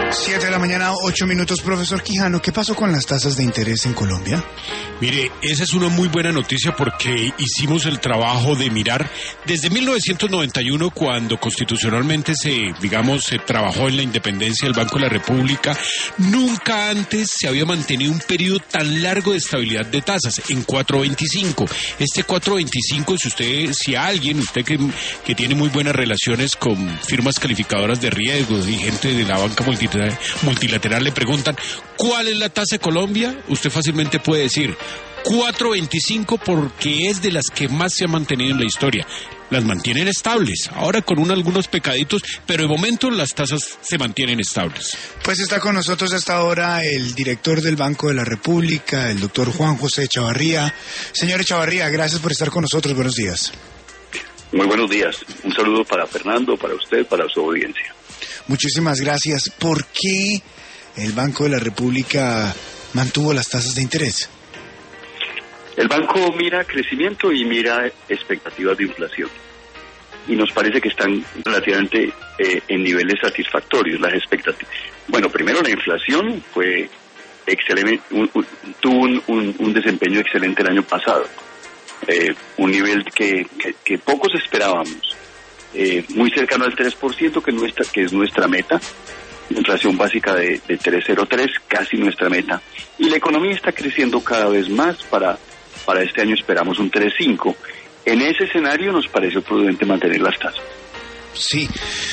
7 de la mañana, 8 minutos. Profesor Quijano, ¿qué pasó con las tasas de interés en Colombia? Mire, esa es una muy buena noticia porque hicimos el trabajo de mirar desde 1991, cuando constitucionalmente se trabajó en la independencia del Banco de la República. Nunca antes se había mantenido un periodo tan largo de estabilidad de tasas, en 4.25. Este 4.25, si alguien que tiene muy buenas relaciones con firmas calificadoras de riesgos y gente de la banca multilateral le preguntan ¿cuál es la tasa de Colombia? Usted fácilmente puede decir 4.25 porque es de las que más se ha mantenido en la historia. Las mantienen estables, ahora con algunos pecaditos, pero de momento las tasas se mantienen estables. Pues está con nosotros hasta ahora el director del Banco de la República, el doctor Juan José Echavarría. Señor Echavarría, gracias por estar con nosotros. Buenos días. Muy buenos días. Un saludo para Fernando, para usted, para su audiencia. Muchísimas gracias. ¿Por qué el Banco de la República mantuvo las tasas de interés? El banco mira crecimiento y mira expectativas de inflación. Y nos parece que están relativamente en niveles satisfactorios las expectativas. Bueno, primero la inflación fue excelente, tuvo un desempeño excelente el año pasado. Un nivel que pocos esperábamos. Muy cercano al 3%, que es nuestra meta. Inflación básica de 3.03, casi nuestra meta. Y la economía está creciendo cada vez más. Para este año esperamos un 3.5. En ese escenario nos pareció prudente mantener las tasas. Sí.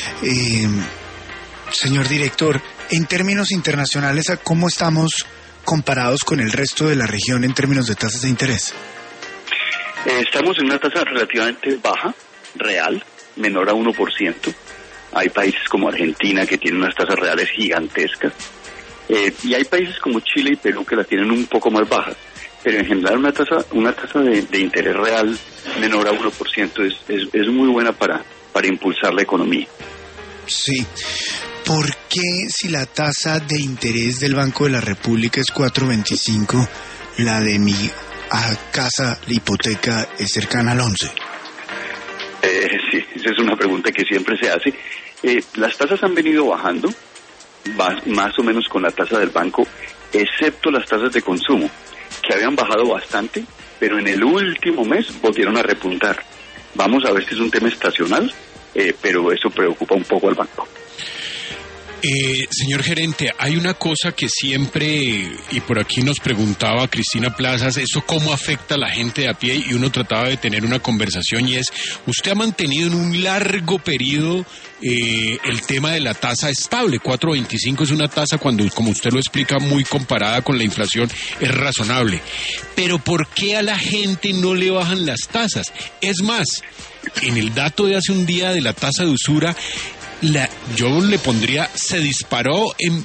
Señor director, en términos internacionales, ¿cómo estamos comparados con el resto de la región en términos de tasas de interés? Estamos en una tasa relativamente baja, real, menor a 1%. Hay países como Argentina que tienen unas tasas reales gigantescas. Y hay países como Chile y Perú que las tienen un poco más bajas. Pero en general una tasa de interés real menor a 1% es muy buena para impulsar la economía. Sí. ¿Por qué, si la tasa de interés del Banco de la República es 4.25, la de mi casa, la hipoteca, es cercana al 11? Sí, esa es una pregunta que siempre se hace. Las tasas han venido bajando, más o menos con la tasa del banco, excepto las tasas de consumo, que habían bajado bastante, pero en el último mes volvieron a repuntar. Vamos a ver si es un tema estacional, pero eso preocupa un poco al banco. Señor gerente, hay una cosa que siempre, y por aquí nos preguntaba Cristina Plazas, eso cómo afecta a la gente de a pie, y uno trataba de tener una conversación, y es, usted ha mantenido en un largo periodo el tema de la tasa estable. 4.25 es una tasa, cuando, como usted lo explica, muy comparada con la inflación, es razonable. Pero ¿por qué a la gente no le bajan las tasas? Es más, en el dato de hace un día de la tasa de usura, yo le pondría, se disparó en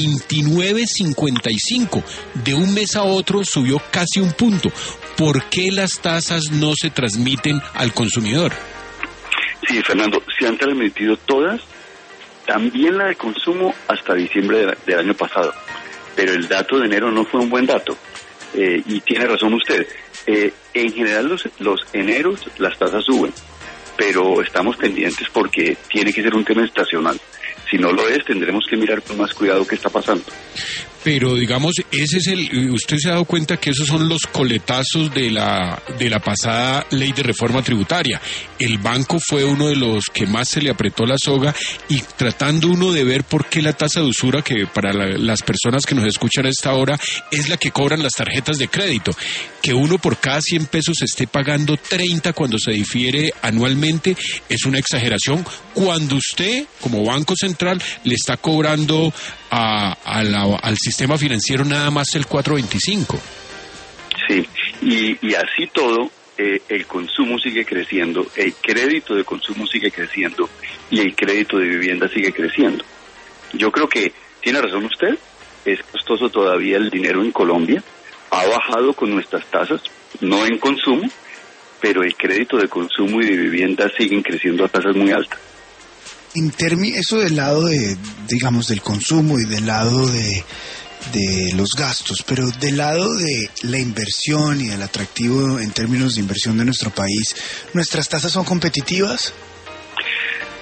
29.55. De un mes a otro subió casi un punto. ¿Por qué las tasas no se transmiten al consumidor? Sí, Fernando, se han transmitido todas, también la de consumo hasta diciembre del año pasado. Pero el dato de enero no fue un buen dato. Y tiene razón usted. En general los eneros las tasas suben, pero estamos pendientes porque tiene que ser un tema estacional. Si no lo es, tendremos que mirar con más cuidado qué está pasando. Pero digamos, usted se ha dado cuenta que esos son los coletazos de la pasada ley de reforma tributaria. El banco fue uno de los que más se le apretó la soga, y tratando uno de ver por qué la tasa de usura, que para las personas que nos escuchan a esta hora es la que cobran las tarjetas de crédito, que uno por cada 100 pesos esté pagando 30 cuando se difiere anualmente, es una exageración, cuando usted como Banco Central le está cobrando al sistema financiero nada más el 4.25. Sí, y así todo, el consumo sigue creciendo, el crédito de consumo sigue creciendo y el crédito de vivienda sigue creciendo. Yo creo que tiene razón usted, es costoso todavía el dinero en Colombia, ha bajado con nuestras tasas, no en consumo, pero el crédito de consumo y de vivienda siguen creciendo a tasas muy altas. Eso del lado del consumo y del lado de los gastos, pero del lado de la inversión y del atractivo en términos de inversión de nuestro país, ¿nuestras tasas son competitivas?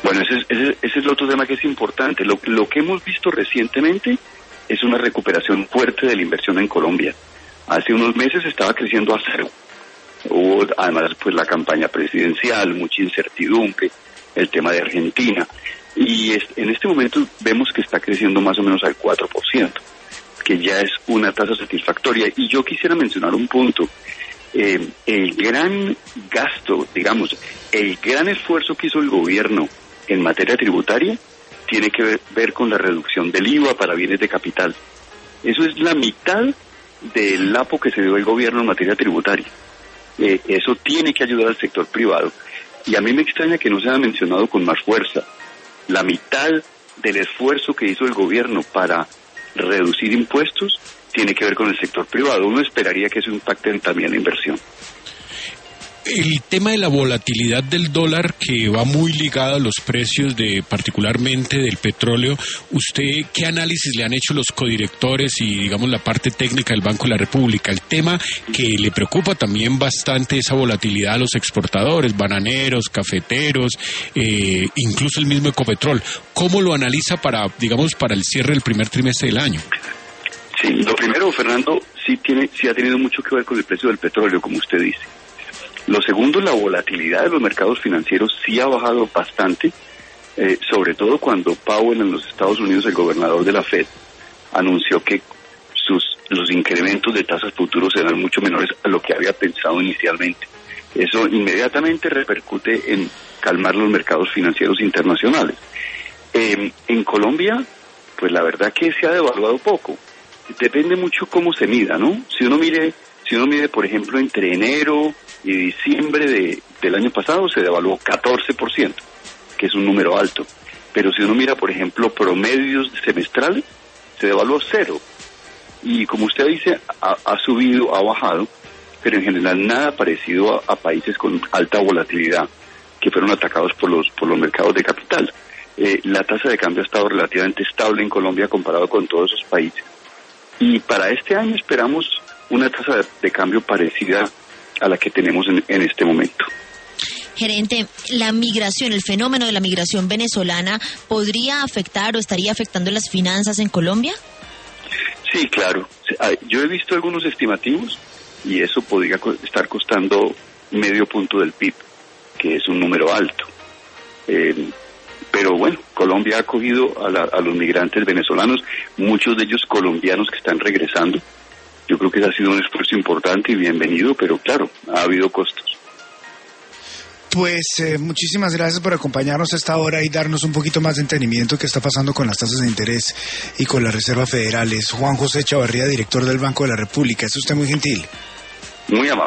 Bueno, ese es el otro tema que es importante. Lo que hemos visto recientemente es una recuperación fuerte de la inversión en Colombia. Hace unos meses estaba creciendo a cero. Hubo además pues la campaña presidencial, mucha incertidumbre, el tema de Argentina. Y en este momento vemos que está creciendo más o menos al 4%, que ya es una tasa satisfactoria. Y yo quisiera mencionar un punto. El gran gasto, digamos, el gran esfuerzo que hizo el gobierno en materia tributaria tiene que ver con la reducción del IVA para bienes de capital. Eso es la mitad del lapo que se dio el gobierno en materia tributaria. Eso tiene que ayudar al sector privado. Y a mí me extraña que no se haya mencionado con más fuerza. La mitad del esfuerzo que hizo el gobierno para reducir impuestos tiene que ver con el sector privado. Uno esperaría que eso impacte también la inversión. El tema de la volatilidad del dólar, que va muy ligado a los precios particularmente del petróleo, ¿usted qué análisis le han hecho los codirectores y, digamos, la parte técnica del Banco de la República? El tema que le preocupa también bastante esa volatilidad a los exportadores, bananeros, cafeteros, incluso el mismo Ecopetrol. ¿Cómo lo analiza para el cierre del primer trimestre del año? Sí, lo primero, Fernando, sí ha tenido mucho que ver con el precio del petróleo, como usted dice. Lo segundo, la volatilidad de los mercados financieros sí ha bajado bastante, sobre todo cuando Powell en los Estados Unidos, el gobernador de la Fed, anunció que los incrementos de tasas futuros serán mucho menores a lo que había pensado inicialmente. Eso inmediatamente repercute en calmar los mercados financieros internacionales. En Colombia, pues la verdad que se ha devaluado poco. Depende mucho cómo se mida, ¿no? Si uno mide, por ejemplo, entre enero y diciembre del año pasado, se devaluó 14%, que es un número alto. Pero si uno mira, por ejemplo, promedios semestrales, se devaluó 0. Y como usted dice, ha subido, ha bajado, pero en general nada parecido a países con alta volatilidad, que fueron atacados por los mercados de capital. La tasa de cambio ha estado relativamente estable en Colombia comparado con todos esos países. Y para este año esperamos una tasa de cambio parecida a la que tenemos en este momento. Gerente, la migración, el fenómeno de la migración venezolana, ¿podría afectar o estaría afectando las finanzas en Colombia? Sí, claro. Yo he visto algunos estimativos y eso podría estar costando medio punto del PIB, que es un número alto. Pero bueno, Colombia ha acogido a los migrantes venezolanos, muchos de ellos colombianos que están regresando. Yo creo que ha sido un esfuerzo importante y bienvenido, pero claro, ha habido costos. Pues muchísimas gracias por acompañarnos a esta hora y darnos un poquito más de entendimiento qué está pasando con las tasas de interés y con las reservas federales. Juan José Chavarría, director del Banco de la República. Es usted muy gentil. Muy amable.